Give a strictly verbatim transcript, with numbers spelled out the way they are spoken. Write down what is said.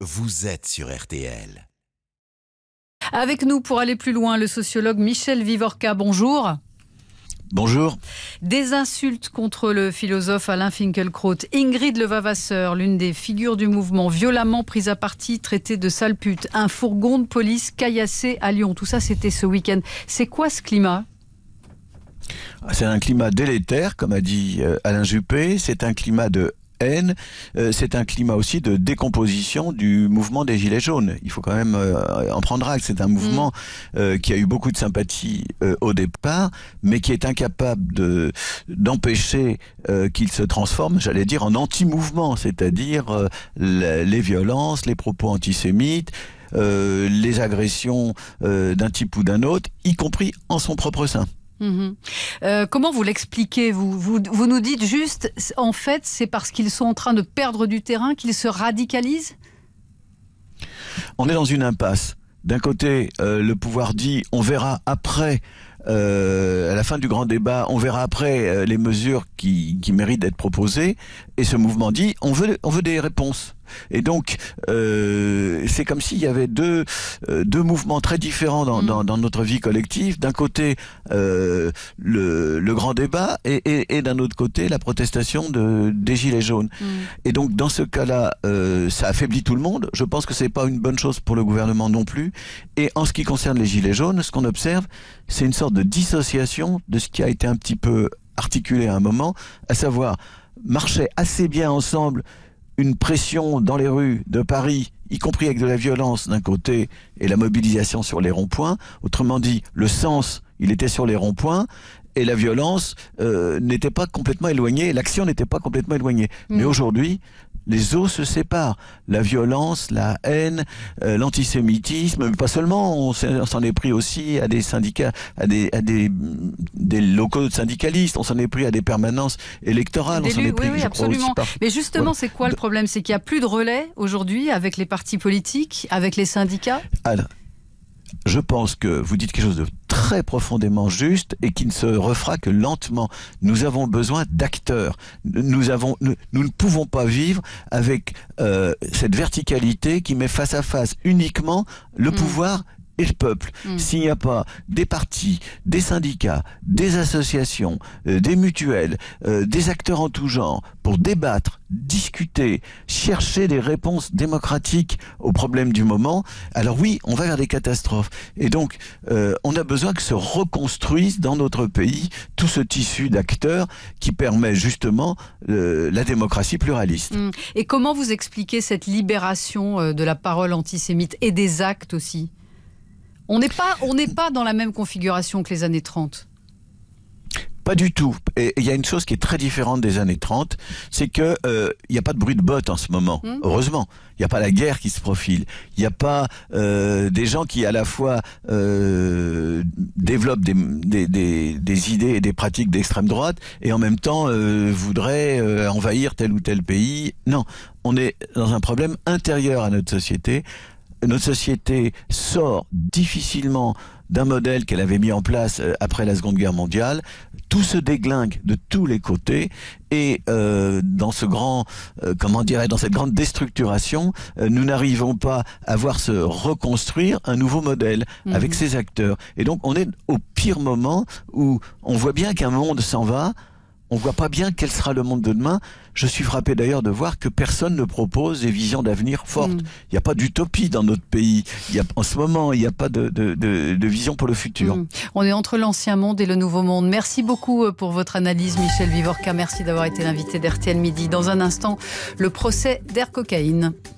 vous êtes sur R T L. Avec nous pour aller plus loin, le sociologue Michel Vivorca. Bonjour. Bonjour. Des insultes contre le philosophe Alain Finkielkraut. Ingrid Levavasseur, l'une des figures du mouvement, violemment prise à partie, traitée de sale pute. Un fourgon de police caillassé à Lyon. Tout ça, c'était ce week-end. C'est quoi ce climat ? C'est un climat délétère, comme a dit Alain Juppé. C'est un climat de haine. C'est un climat aussi de décomposition du mouvement des Gilets jaunes. Il faut quand même en prendre acte. C'est un mouvement mmh. euh, qui a eu beaucoup de sympathie euh, au départ, mais qui est incapable de, d'empêcher euh, qu'il se transforme, j'allais dire, en anti-mouvement, c'est-à-dire euh, les, les violences, les propos antisémites, euh, les agressions euh, d'un type ou d'un autre, y compris en son propre sein. Mmh. Euh, comment vous l'expliquez vous, vous, vous nous dites juste, en fait, c'est parce qu'ils sont en train de perdre du terrain qu'ils se radicalisent ? On est dans une impasse. D'un côté, euh, le pouvoir dit, on verra après, euh, à la fin du grand débat, on verra après euh, les mesures qui, qui méritent d'être proposées. Et ce mouvement dit, on veut, on veut des réponses. Et donc, euh, c'est comme s'il y avait deux, euh, deux mouvements très différents dans, mmh. dans, dans notre vie collective. D'un côté, euh, le, le grand débat et, et, et d'un autre côté, la protestation de, des Gilets jaunes. Mmh. Et donc, dans ce cas-là, euh, ça affaiblit tout le monde. Je pense que c'est pas une bonne chose pour le gouvernement non plus. Et en ce qui concerne les Gilets jaunes, ce qu'on observe, c'est une sorte de dissociation de ce qui a été un petit peu articulé à un moment, à savoir marcher assez bien ensemble une pression dans les rues de Paris, y compris avec de la violence d'un côté et la mobilisation sur les ronds-points. Autrement dit, le sens, il était sur les ronds-points et la violence euh, n'était pas complètement éloignée, l'action n'était pas complètement éloignée. Mmh. Mais aujourd'hui, les eaux se séparent. La violence, la haine, euh, l'antisémitisme, mais pas seulement, on s'en est pris aussi à des syndicats, à des, à des, des locaux syndicalistes, on s'en est pris à des permanences électorales, D'élus, on s'en est pris, oui, oui, je absolument. crois, aussi par... Mais justement, voilà. C'est quoi le problème ? C'est qu'il n'y a plus de relais aujourd'hui avec les partis politiques, avec les syndicats ? Alors, je pense que vous dites quelque chose de très profondément juste et qui ne se refera que lentement. Nous avons besoin d'acteurs. Nous avons, nous, nous ne pouvons pas vivre avec euh, cette verticalité qui met face à face uniquement le mmh. pouvoir et le peuple. Mmh. S'il n'y a pas des partis, des syndicats, des associations, euh, des mutuelles, euh, des acteurs en tout genre pour débattre, discuter, chercher des réponses démocratiques aux problèmes du moment, alors oui, on va vers des catastrophes. Et donc, euh, on a besoin que se reconstruise dans notre pays tout ce tissu d'acteurs qui permet justement euh, la démocratie pluraliste. Mmh. Et comment vous expliquez cette libération de la parole antisémite et des actes aussi ? On n'est pas, on n'est pas dans la même configuration que les années trente. Pas du tout. Et il y a une chose qui est très différente des années trente, c'est que il euh, n'y a pas de bruit de bottes en ce moment. Mmh. Heureusement, il n'y a pas la guerre qui se profile. Il n'y a pas euh, des gens qui à la fois euh, développent des, des, des, des idées et des pratiques d'extrême droite et en même temps euh, voudraient euh, envahir tel ou tel pays. Non, on est dans un problème intérieur à notre société. Notre société sort difficilement d'un modèle qu'elle avait mis en place après la Seconde Guerre mondiale. Tout se déglingue de tous les côtés et euh, dans ce grand, euh, comment dirais, dans cette grande déstructuration, euh, nous n'arrivons pas à voir se reconstruire un nouveau modèle mmh. avec ses acteurs. Et donc on est au pire moment où on voit bien qu'un monde s'en va. On ne voit pas bien quel sera le monde de demain. Je suis frappé d'ailleurs de voir que personne ne propose des visions d'avenir fortes. Il mmh. n'y a pas d'utopie dans notre pays. Il y a, en ce moment, il n'y a pas de, de, de, de vision pour le futur. Mmh. On est entre l'ancien monde et le nouveau monde. Merci beaucoup pour votre analyse, Michel Vivorca. Merci d'avoir été l'invité d'R T L Midi. Dans un instant, le procès d'Air Cocaïne.